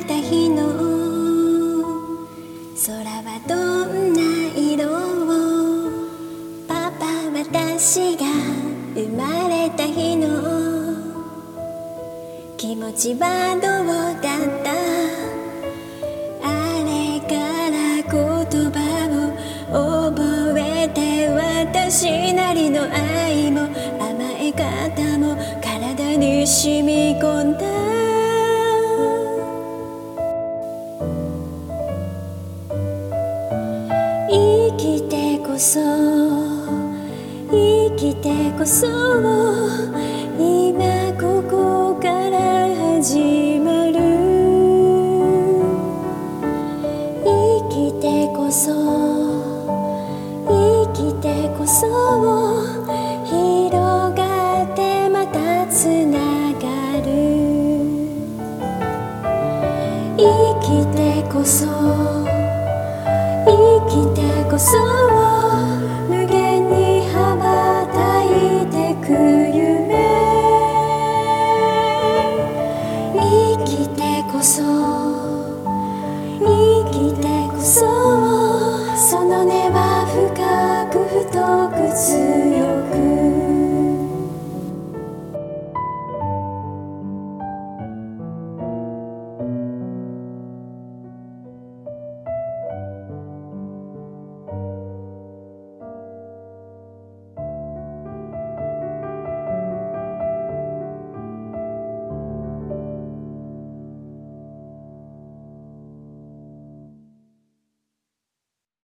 た日の空はどんな色を、パパ私が生まれた日の気持ちはどうだった。あれから言葉を覚えて、私なりの愛も甘え方も体に染み込んだ。生きてこそ生きてこそ今ここから始まる。生きてこそ生きてこそ広がってまたつながる。生きてこそ生きてこそ無限に羽ばたいてく夢。生きてこそ生きてこそその願